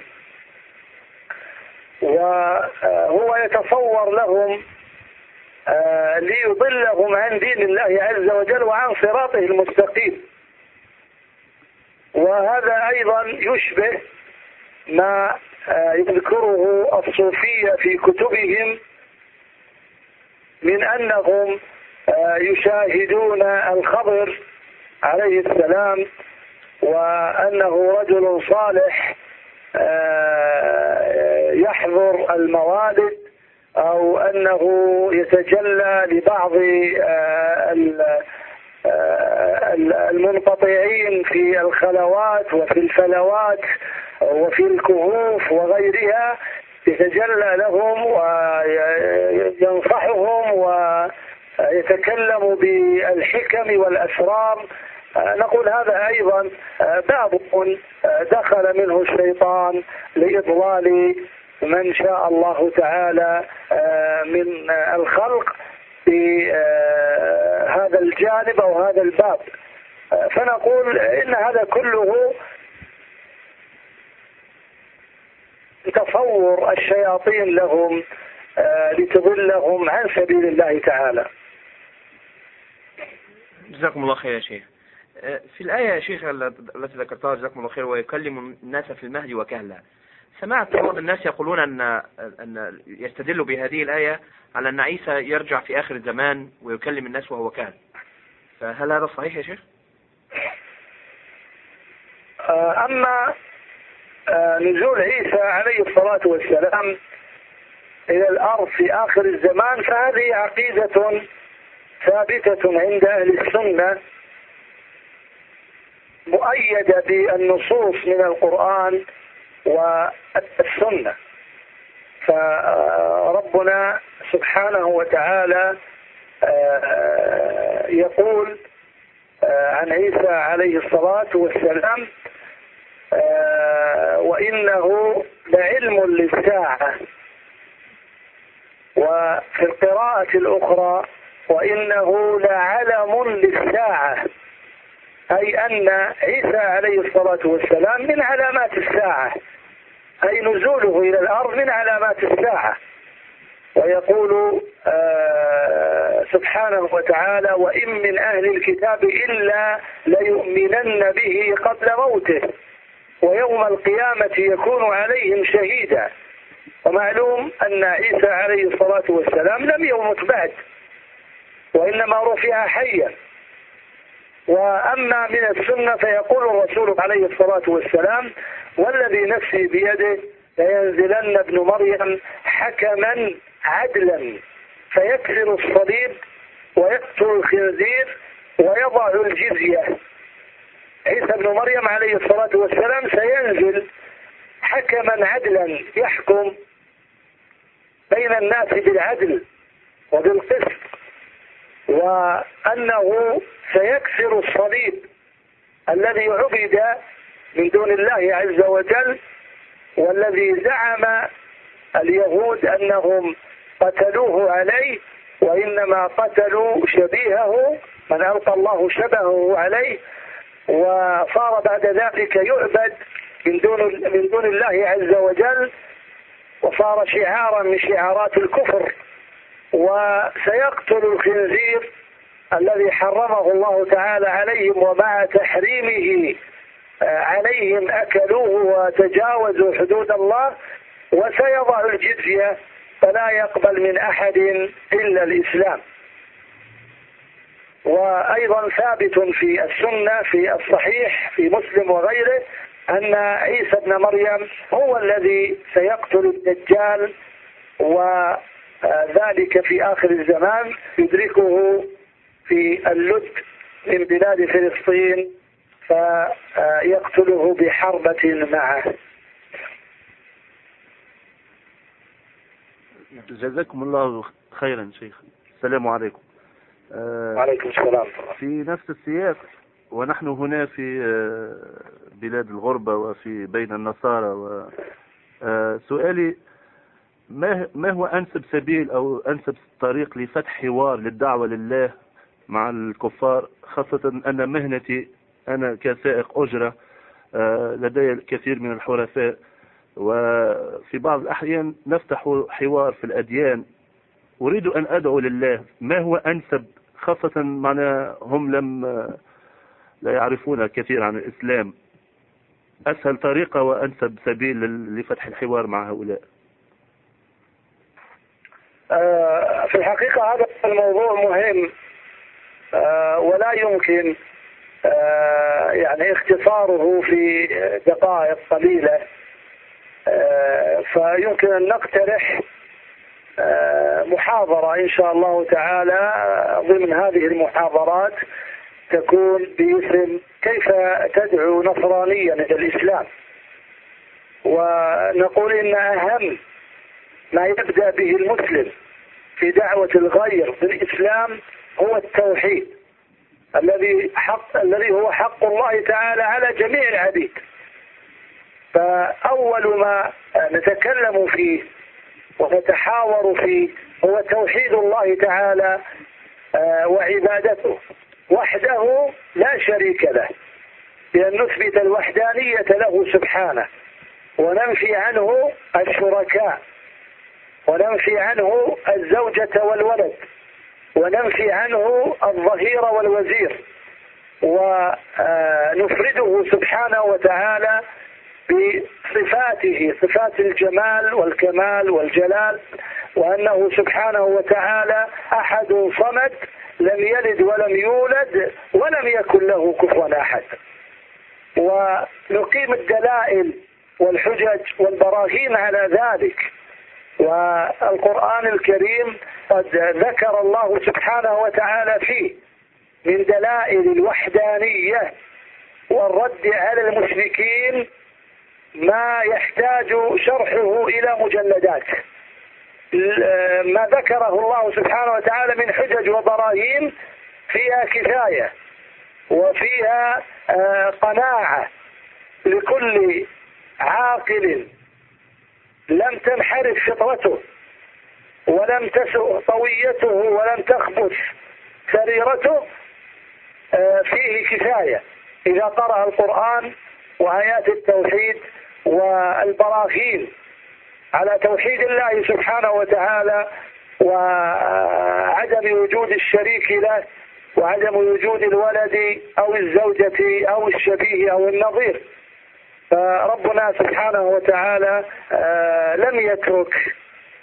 وهو يتصور لهم ليضلهم عن دين الله عز وجل وعن صراطه المستقيم. وهذا أيضا يشبه ما يذكره الصوفية في كتبهم من أنهم يشاهدون الخضر عليه السلام وأنه رجل صالح يحضر الموالد، أو أنه يتجلى لبعض المنقطعين في الخلوات وفي الفلوات وفي الكهوف وغيرها، يتجلى لهم وينصحهم ويتكلم بالحكم والأسرار. نقول هذا أيضا باب دخل منه الشيطان لإضلال من شاء الله تعالى من الخلق في هذا الجانب أو هذا الباب. فنقول إن هذا كله تصور الشياطين لهم لتضلهم عن سبيل الله تعالى. جزاكم الله خير يا شيخ. في الآية يا شيخ التي ذكرتها جزاكم الله خير: ويكلم الناس في المهد وكهلا، سمعت بعض الناس يقولون أن يستدلوا بهذه الآية على أن عيسى يرجع في آخر الزمان ويكلم الناس وهو كهل، فهل هذا صحيح يا شيخ؟ أما نزول عيسى عليه الصلاة والسلام إلى الأرض في آخر الزمان، فهذه عقيدة ثابتة عند أهل السنة مؤيدة بالنصوص من القرآن والسنة. فربنا سبحانه وتعالى يقول عن عيسى عليه الصلاة والسلام: وإنه لعلم للساعة. وفي القراءة الأخرى: وإنه لعلم للساعة، أي أن عيسى عليه الصلاة والسلام من علامات الساعة، أي نزوله إلى الأرض من علامات الساعة. ويقول سبحانه وتعالى: وإن من أهل الكتاب إلا ليؤمنن به قبل موته ويوم القيامة يكون عليهم شهيدا. ومعلوم أن عيسى عليه الصلاة والسلام لم يمت بعد، وإنما رفع حيا. وأما من السنة فيقول الرسول عليه الصلاة والسلام: والذي نفسي بيده لينزلن ابن مريم حكما عدلا فيكسر الصليب ويقتل الخنزير ويضع الجزية. عيسى ابن مريم عليه الصلاة والسلام سينزل حكما عدلا، يحكم بين الناس بالعدل وبالقسط، وأنه سيكسر الصليب الذي عبد من دون الله عز وجل، والذي زعم اليهود أنهم قتلوه عليه، وإنما قتلوا شبيهه من ألقى الله شبهه عليه، وصار بعد ذلك يعبد من دون الله عز وجل، وصار شعارا من شعارات الكفر. وسيقتل الخنزير الذي حرمه الله تعالى عليهم، ومع تحريمه عليهم أكلوه وتجاوزوا حدود الله. وسيضع الجزية فلا يقبل من أحد إلا الإسلام. وأيضا ثابت في السنة في الصحيح في مسلم وغيره أن عيسى ابن مريم هو الذي سيقتل الدجال، وذلك في آخر الزمان يدركه في اللد من بلاد فلسطين فيقتله بحربة معه. جزاكم الله خيرا شيخ. السلام عليكم. وعليكم السلام. في نفس السياق، ونحن هنا في بلاد الغربة وفي بين النصارى، سؤالي: ما هو أنسب سبيل أو أنسب طريق لفتح حوار للدعوة لله مع الكفار، خاصة أن مهنتي أنا كسائق أجرة لدي الكثير من الحرفاء، وفي بعض الأحيان نفتح حوار في الأديان. أريد أن أدعو لله، ما هو أنسب، خاصة معنا هم لا يعرفون كثير عن الإسلام، أسهل طريقة وأنسب سبيل لفتح الحوار مع هؤلاء؟ في الحقيقة هذا الموضوع مهم، ولا يمكن يعني اختصاره في دقائق قليلة، فيمكن أن نقترح محاضرة إن شاء الله تعالى ضمن هذه المحاضرات تكون باسم كيف تدعو نصرانيا إلى الإسلام. ونقول إن أهم ما يبدأ به المسلم في دعوة الغير بالإسلام هو التوحيد الذي هو حق الله تعالى على جميع العبيد. فأول ما نتكلم فيه ونتحاور فيه هو توحيد الله تعالى وعبادته وحده لا شريك له، بأن نثبت الوحدانية له سبحانه، وننفي عنه الشركاء، وننفي عنه الزوجة والولد، وننفي عنه الظهير والوزير، ونفرده سبحانه وتعالى بصفاته، صفات الجمال والكمال والجلال، وأنه سبحانه وتعالى أحد صمد لم يلد ولم يولد ولم يكن له كفوا أحد. ونقيم الدلائل والحجج والبراهين على ذلك. والقرآن الكريم قد ذكر الله سبحانه وتعالى فيه من دلائل الوحدانية والرد على المشركين ما يحتاج شرحه إلى مجلدات. ما ذكره الله سبحانه وتعالى من حجج وبراهين فيها كفاية وفيها قناعة لكل عاقل لم تنحرف فطرته ولم تسؤ طويته ولم تخبث سريرته، فيه كفاية إذا قرأ القرآن وآيات التوحيد والبراهين على توحيد الله سبحانه وتعالى وعدم وجود الشريك له وعدم وجود الولد أو الزوجة أو الشبيه أو النظير. فربنا سبحانه وتعالى لم يترك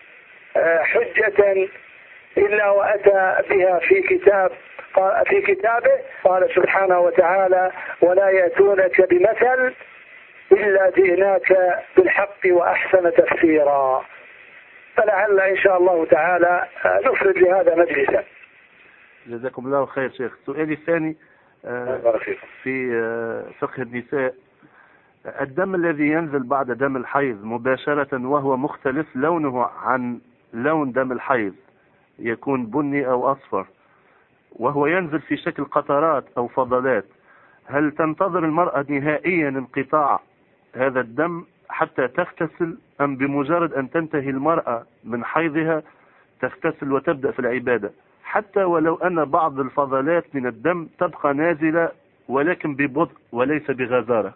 حجة إلا وأتى بها في كتابه. قال سبحانه وتعالى: ولا يأتونك بمثل إلا جئناك بالحق وأحسن تفسيرا. فلعل إن شاء الله تعالى نفرد لهذا مجلسا. جزاكم الله خير شيخ. سؤالي الثاني في فقه النساء: الدم الذي ينزل بعد دم الحيض مباشرة وهو مختلف لونه عن لون دم الحيض، يكون بني أو أصفر، وهو ينزل في شكل قطرات أو فضلات، هل تنتظر المرأة نهائيا انقطاع هذا الدم حتى تغتسل، أم بمجرد أن تنتهي المرأة من حيضها تغتسل وتبدأ في العبادة، حتى ولو أن بعض الفضلات من الدم تبقى نازلة ولكن ببطء وليس بغزارة؟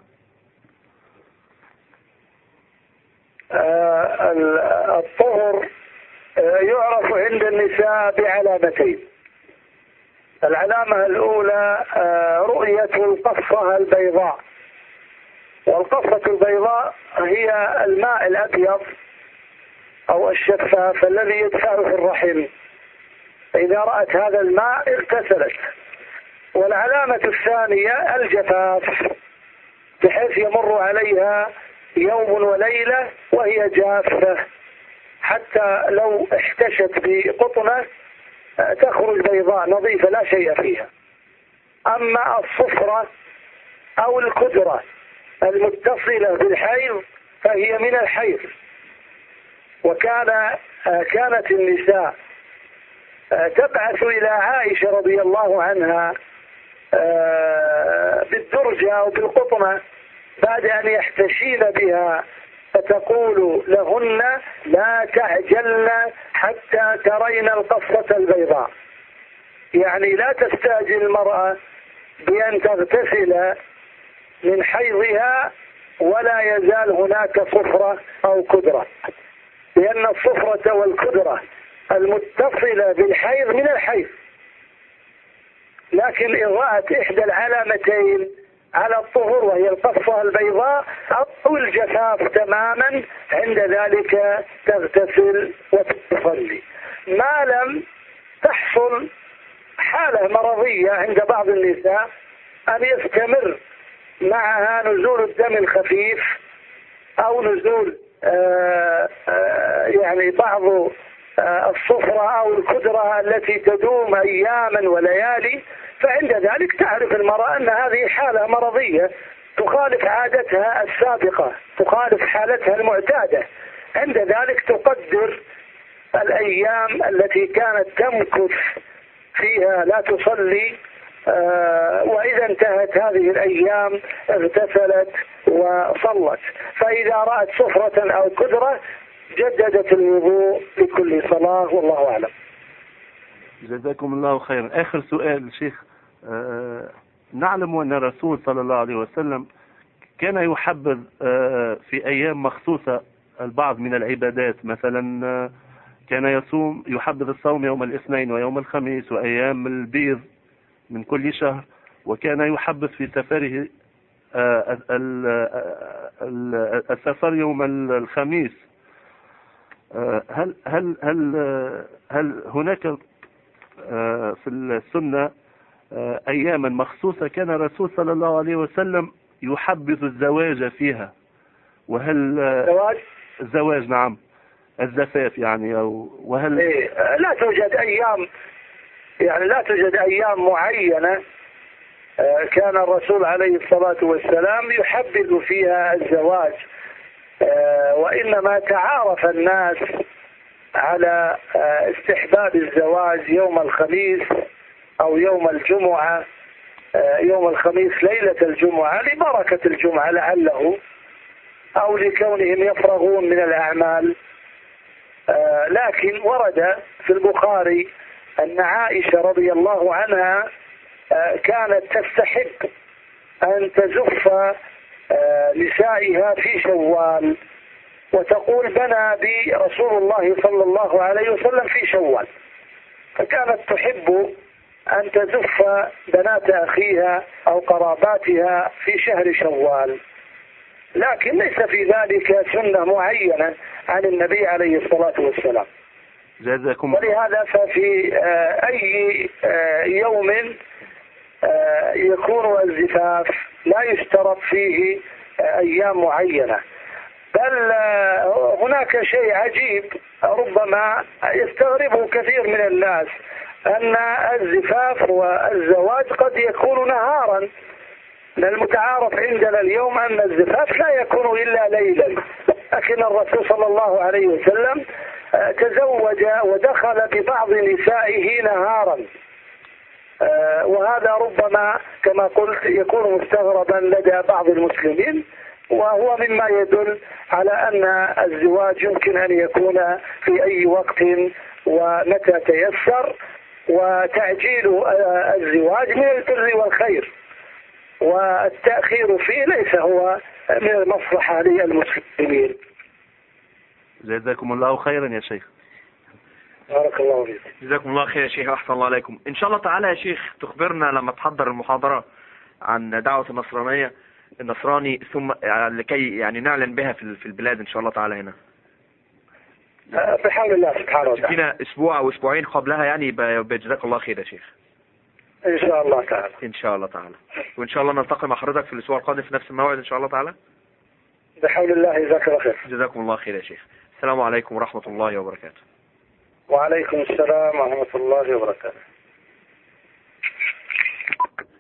الطهر يعرف عند النساء بعلامتين. العلامة الأولى رؤية القصة البيضاء، والقصة البيضاء هي الماء الأبيض أو الشفاف الذي يدفعه في الرحم. إذا رأت هذا الماء اغتسلت. والعلامة الثانية الجفاف، بحيث يمر عليها يوم وليلة وهي جافة، حتى لو احتشت بقطنة تخرج بيضاء نظيفة لا شيء فيها. أما الصفرة أو الكدرة المتصلة بالحيض فهي من الحيض. كانت النساء تبعث إلى عائشة رضي الله عنها بالدرجة أو بالقطنة بعد أن يحتشين بها، فتقول لهن: لا تعجلن حتى ترين القصة البيضاء. يعني لا تستعجل المرأة بأن تغتسل من حيضها ولا يزال هناك صفرة أو كدرة، لأن الصفرة والكدرة المتصلة بالحيض من الحيض. لكن إن رأت إحدى العلامتين على الطهر وهي القصة البيضاء أو الجفاف تماما، عند ذلك تغتسل وتصلي. ما لم تحصل حالة مرضية عند بعض النساء أن يستمر معها نزول الدم الخفيف أو نزول يعني بعض الصفرة أو الكدرة التي تدوم أياما وليالي، فعند ذلك تعرف المرأة أن هذه حالة مرضية تخالف عادتها السابقة، تخالف حالتها المعتادة. عند ذلك تقدر الأيام التي كانت تمكث فيها لا تصلي، وإذا انتهت هذه الأيام اغتسلت وصلت. فإذا رأت صفرة أو كدرة جددت الوضوء لكل صلاة، والله أعلم. جزاكم الله خيرا. آخر سؤال شيخ، نعلم أن الرسول صلى الله عليه وسلم كان يحبذ في أيام مخصوصة البعض من العبادات، مثلا كان يحبذ الصوم يوم الاثنين ويوم الخميس وأيام البيض من كل شهر، وكان يحبذ في سفره السفر يوم الخميس. هل هناك في السنة أياما مخصوصة كان الرسول صلى الله عليه وسلم يحبذ الزواج فيها وهل زواج الزواج نعم الزفاف يعني وهل لا توجد أيام، يعني لا توجد أيام معينة كان الرسول عليه الصلاة والسلام يحبذ فيها الزواج، وإنما تعارف الناس على استحباب الزواج يوم الخميس أو يوم الجمعة، يوم الخميس ليلة الجمعة لبركة الجمعة لعله، أو لكونهم يفرغون من الأعمال. لكن ورد في البخاري أن عائشة رضي الله عنها كانت تستحب أن تزف نسائها في شوال، وتقول بنى بي رسول الله صلى الله عليه وسلم في شوال، فكانت تحب أن تزف بنات أخيها أو قراباتها في شهر شوال، لكن ليس في ذلك سنة معينة عن النبي عليه الصلاة والسلام. ولهذا ففي أي يوم يكون الزفاف لا يشترط فيه أيام معينة، بل هناك شيء عجيب ربما يستغربه كثير من الناس، أن الزفاف والزواج قد يكون نهارا. المتعارف عندنا اليوم أن الزفاف لا يكون إلا ليلا، لكن الرسول صلى الله عليه وسلم تزوج ودخل ببعض نسائه نهارا، وهذا ربما كما قلت يكون مستغربا لدى بعض المسلمين، وهو مما يدل على أن الزواج يمكن أن يكون في أي وقت ومتى تيسر، وتعجيل الزواج من البر والخير، والتأخير فيه ليس هو من المصلحة للمسلمين. جزاكم الله خيرا يا شيخ. بارك الله فيك. جزاكم الله خير يا شيخ، أحسن الله عليكم. إن شاء الله تعالى يا شيخ تخبرنا لما تحضر المحاضرة عن دعوة النصراني ثم لكي يعني نعلن بها في البلاد إن شاء الله تعالى هنا. بحول الله سبحانه وتعالى. فينا أسبوع أو أسبوعين قبلها يعني بجزاك الله خير يا شيخ. إن شاء الله تعالى. إن شاء الله تعالى. وإن شاء الله نلتقي مع حضرتك في الأسبوع القادم في نفس الموعد إن شاء الله تعالى. بحول الله جزاك الله خير. جزاكم الله خير يا شيخ. السلام عليكم ورحمة الله وبركاته. وعليكم السلام ورحمة الله وبركاته.